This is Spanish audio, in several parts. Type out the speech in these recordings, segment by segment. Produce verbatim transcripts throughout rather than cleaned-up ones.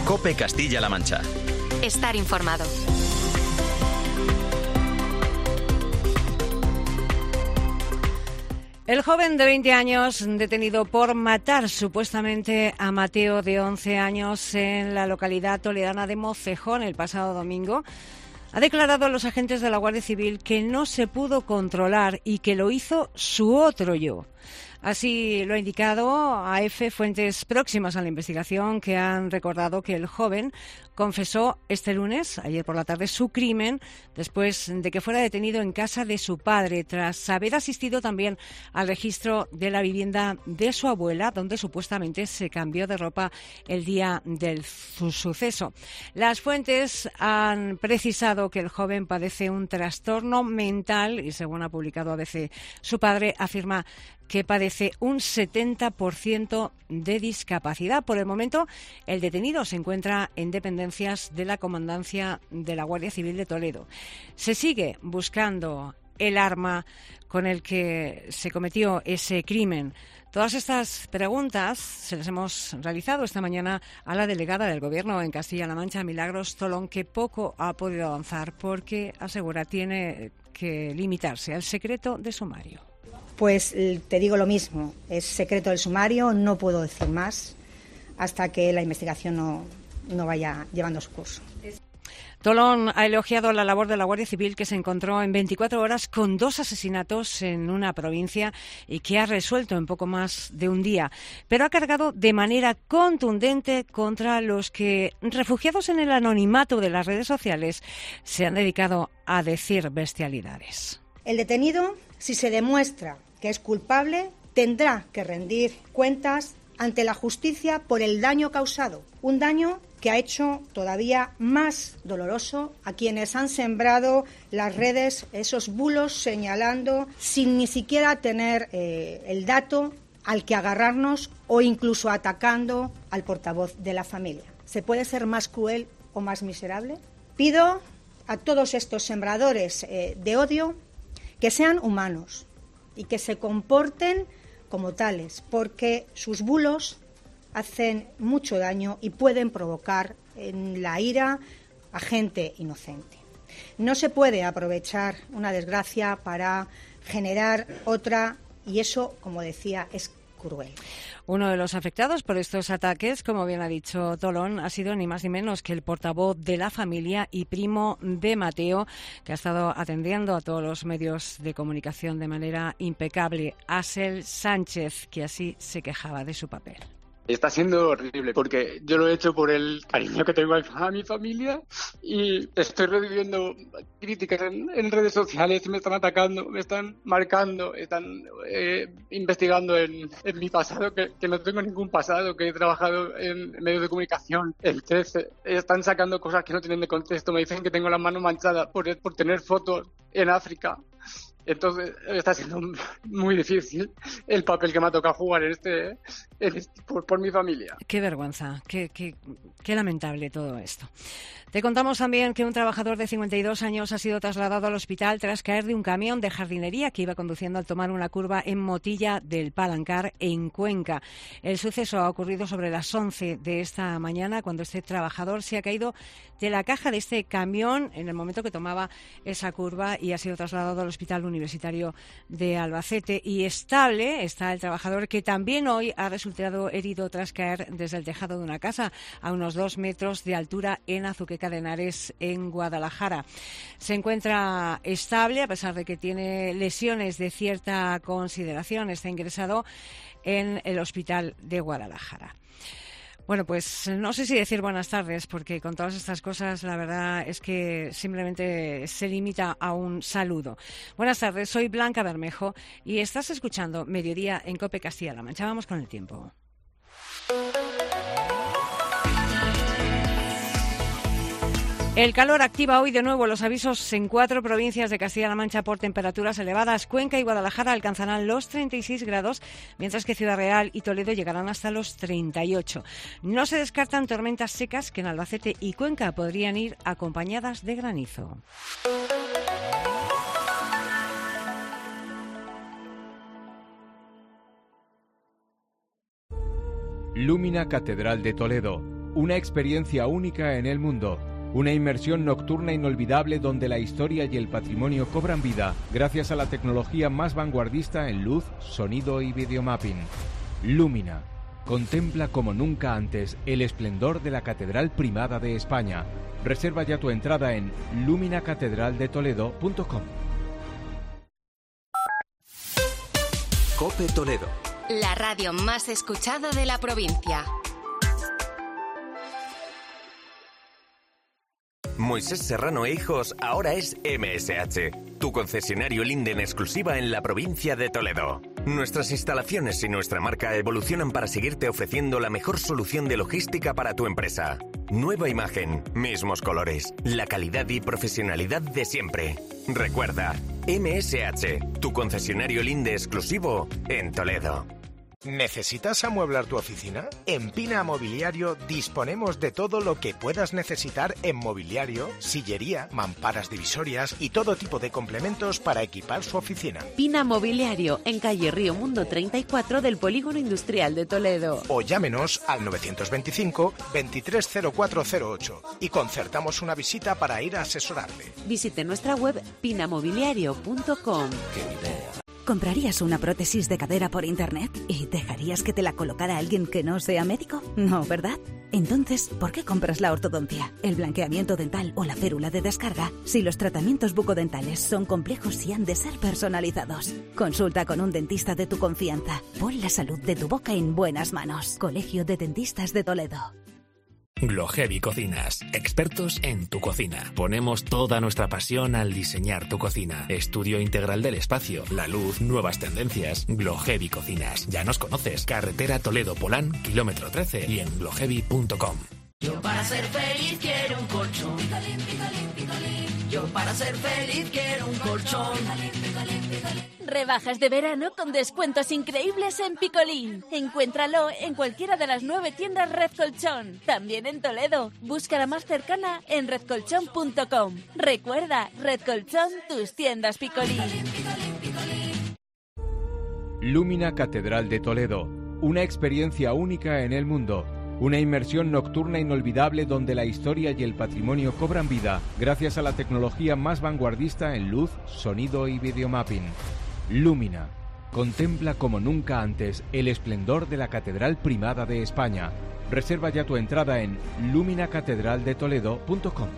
COPE Castilla-La Mancha. Estar informado. El joven de veinte años, detenido por matar supuestamente a Mateo, de once años, en la localidad toledana de Mocejón el pasado domingo, ha declarado a los agentes de la Guardia Civil que no se pudo controlar y que lo hizo su otro yo. Así lo ha indicado A F fuentes próximas a la investigación, que han recordado que el joven confesó este lunes, ayer por la tarde, su crimen después de que fuera detenido en casa de su padre, tras haber asistido también al registro de la vivienda de su abuela, donde supuestamente se cambió de ropa el día del su suceso. Las fuentes han precisado que el joven padece un trastorno mental y, según ha publicado A B C, su padre afirma que padece un setenta por ciento de discapacidad. Por el momento, el detenido se encuentra en dependencias de la Comandancia de la Guardia Civil de Toledo. Se sigue buscando el arma con el que se cometió ese crimen. Todas estas preguntas se las hemos realizado esta mañana a la delegada del Gobierno en Castilla-La Mancha, Milagros Tolón, que poco ha podido avanzar porque, asegura, tiene que limitarse al secreto de sumario. Pues te digo lo mismo, es secreto del sumario, no puedo decir más hasta que la investigación no, no vaya llevando su curso. Tolón ha elogiado la labor de la Guardia Civil, que se encontró en veinticuatro horas con dos asesinatos en una provincia y que ha resuelto en poco más de un día, pero ha cargado de manera contundente contra los que, refugiados en el anonimato de las redes sociales, se han dedicado a decir bestialidades. El detenido, si se demuestra que es culpable, tendrá que rendir cuentas ante la justicia por el daño causado, un daño que ha hecho todavía más doloroso a quienes han sembrado las redes esos bulos señalando sin ni siquiera tener eh, el dato al que agarrarnos o incluso atacando al portavoz de la familia. ¿Se puede ser más cruel o más miserable? Pido a todos estos sembradores eh, de odio que sean humanos y que se comporten como tales, porque sus bulos hacen mucho daño y pueden provocar en la ira a gente inocente. No se puede aprovechar una desgracia para generar otra, y eso, como decía, es cruel. Uno de los afectados por estos ataques, como bien ha dicho Tolón, ha sido ni más ni menos que el portavoz de la familia y primo de Mateo, que ha estado atendiendo a todos los medios de comunicación de manera impecable, Asel Sánchez, que así se quejaba de su papel. Está siendo horrible porque yo lo he hecho por el cariño que tengo a mi familia y estoy recibiendo críticas en, en redes sociales, me están atacando, me están marcando, están eh, investigando en, en mi pasado, que, que no tengo ningún pasado, que he trabajado en medios de comunicación, el trece, están sacando cosas que no tienen de contexto, me dicen que tengo las manos manchadas por, por tener fotos en África. Entonces está siendo muy difícil el papel que me ha tocado jugar en este, en este por, por mi familia. Qué vergüenza, qué, qué, qué lamentable todo esto. Te contamos también que un trabajador de cincuenta y dos años ha sido trasladado al hospital tras caer de un camión de jardinería que iba conduciendo al tomar una curva en Motilla del Palancar, en Cuenca. El suceso ha ocurrido sobre las once de esta mañana, cuando este trabajador se ha caído de la caja de este camión en el momento que tomaba esa curva y ha sido trasladado al Hospital Universitario de Albacete. Y estable está el trabajador, que también hoy ha resultado herido tras caer desde el tejado de una casa a unos dos metros de altura en Azuqueca de Henares, en Guadalajara. Se encuentra estable a pesar de que tiene lesiones de cierta consideración. Está ingresado en el Hospital de Guadalajara. Bueno, pues no sé si decir buenas tardes, porque con todas estas cosas la verdad es que simplemente se limita a un saludo. Buenas tardes, soy Blanca Bermejo y estás escuchando Mediodía en COPE Castilla-La Mancha. Vamos con el tiempo. El calor activa hoy de nuevo los avisos en cuatro provincias de Castilla-La Mancha por temperaturas elevadas. Cuenca y Guadalajara alcanzarán los treinta y seis grados, mientras que Ciudad Real y Toledo llegarán hasta los treinta y ocho. No se descartan tormentas secas que en Albacete y Cuenca podrían ir acompañadas de granizo. Lúmina Catedral de Toledo. una experiencia única en el mundo. Una inmersión nocturna inolvidable donde la historia y el patrimonio cobran vida gracias a la tecnología más vanguardista en luz, sonido y videomapping. Lumina. Contempla como nunca antes el esplendor de la Catedral Primada de España. Reserva ya tu entrada en lumina catedral de toledo punto com. COPE Toledo. La radio más escuchada de la provincia. Moisés Serrano e Hijos ahora es M S H, tu concesionario Linde en exclusiva en la provincia de Toledo. Nuestras instalaciones y nuestra marca evolucionan para seguirte ofreciendo la mejor solución de logística para tu empresa. Nueva imagen, mismos colores, la calidad y profesionalidad de siempre. Recuerda, M S H, tu concesionario Linde exclusivo en Toledo. ¿Necesitas amueblar tu oficina? En Pina Mobiliario disponemos de todo lo que puedas necesitar en mobiliario, sillería, mamparas divisorias y todo tipo de complementos para equipar su oficina. Pina Mobiliario, en calle Río Mundo treinta y cuatro del Polígono Industrial de Toledo. O llámenos al novecientos veinticinco, veintitrés cero cuatro cero ocho y concertamos una visita para ir a asesorarle. Visite nuestra web pina mobiliario punto com. ¡Qué idea! ¿Comprarías una prótesis de cadera por internet y dejarías que te la colocara alguien que no sea médico? No, ¿verdad? Entonces, ¿por qué compras la ortodoncia, el blanqueamiento dental o la férula de descarga si los tratamientos bucodentales son complejos y han de ser personalizados? Consulta con un dentista de tu confianza. Pon la salud de tu boca en buenas manos. Colegio de Dentistas de Toledo. Glohevi Cocinas, expertos en tu cocina. Ponemos toda nuestra pasión al diseñar tu cocina. Estudio integral del espacio, la luz, nuevas tendencias. Glohevi Cocinas. Ya nos conoces. Carretera Toledo-Polán, kilómetro trece y en glohevi punto com. Yo para ser feliz quiero un colchón. Picolín, picolín, picolín. Yo para ser feliz quiero un colchón. Picolín, picolín, picolín. Rebajas de verano con descuentos increíbles en Picolín. Encuéntralo en cualquiera de las nueve tiendas Red Colchón. También en Toledo. Busca la más cercana en red colchón punto com. Recuerda, Red Colchón, tus tiendas Picolín. Lumina Catedral de Toledo. Una experiencia única en el mundo. Una inmersión nocturna inolvidable donde la historia y el patrimonio cobran vida gracias a la tecnología más vanguardista en luz, sonido y videomapping. Lumina. Contempla como nunca antes el esplendor de la Catedral Primada de España. Reserva ya tu entrada en lumina catedral de toledo punto com.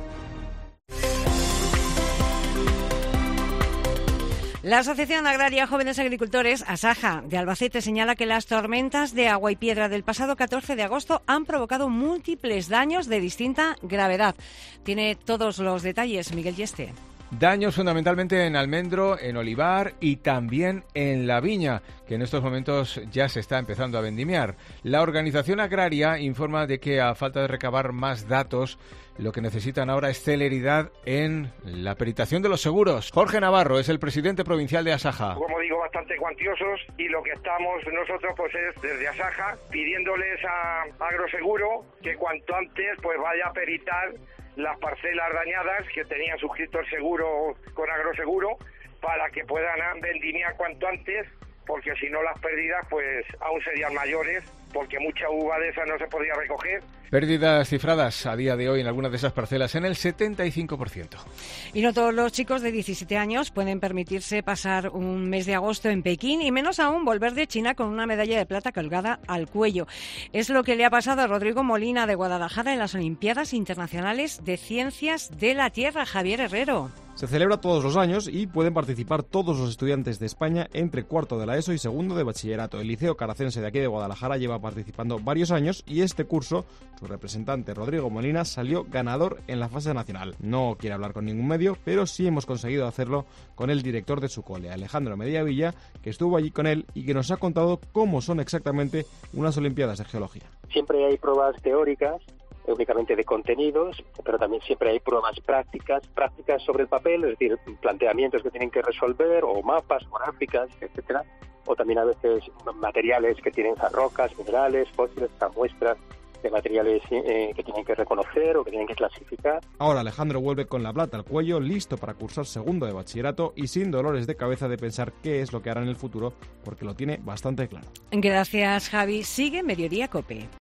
La Asociación Agraria Jóvenes Agricultores, ASAJA, de Albacete, señala que las tormentas de agua y piedra del pasado catorce de agosto han provocado múltiples daños de distinta gravedad. Tiene todos los detalles Miguel Yeste. Daños fundamentalmente en almendro, en olivar y también en la viña, que en estos momentos ya se está empezando a vendimiar. La organización agraria informa de que a falta de recabar más datos, lo que necesitan ahora es celeridad en la peritación de los seguros. Jorge Navarro es el presidente provincial de ASAJA. Como digo, bastante cuantiosos, y lo que estamos nosotros pues es desde ASAJA pidiéndoles a Agroseguro que cuanto antes pues vaya a peritar las parcelas dañadas que tenían suscrito el seguro con Agroseguro para que puedan vendimiar cuanto antes, porque si no las pérdidas pues aún serían mayores, porque mucha uva de esa no se podía recoger. Pérdidas cifradas a día de hoy en algunas de esas parcelas en el setenta y cinco por ciento. Y no todos los chicos de diecisiete años pueden permitirse pasar un mes de agosto en Pekín y menos aún volver de China con una medalla de plata colgada al cuello. Es lo que le ha pasado a Rodrigo Molina de Guadalajara en las Olimpiadas Internacionales de Ciencias de la Tierra. Javier Herrero. Se celebra todos los años y pueden participar todos los estudiantes de España entre cuarto de la ESO y segundo de bachillerato. El Liceo Caracense de aquí de Guadalajara lleva participando varios años y este curso, su representante Rodrigo Molina salió ganador en la fase nacional. No quiere hablar con ningún medio, pero sí hemos conseguido hacerlo con el director de su cole, Alejandro Mediavilla, que estuvo allí con él y que nos ha contado cómo son exactamente unas Olimpiadas de Geología. Siempre hay pruebas teóricas, únicamente de contenidos, pero también siempre hay pruebas prácticas, prácticas sobre el papel, es decir, planteamientos que tienen que resolver, o mapas, o gráficas, etcétera, o también a veces materiales que tienen rocas, minerales, fósiles, muestras de materiales eh, que tienen que reconocer o que tienen que clasificar. Ahora Alejandro vuelve con la plata al cuello, listo para cursar segundo de bachillerato y sin dolores de cabeza de pensar qué es lo que hará en el futuro, porque lo tiene bastante claro. Gracias, Javi. Sigue Mediodía COPE.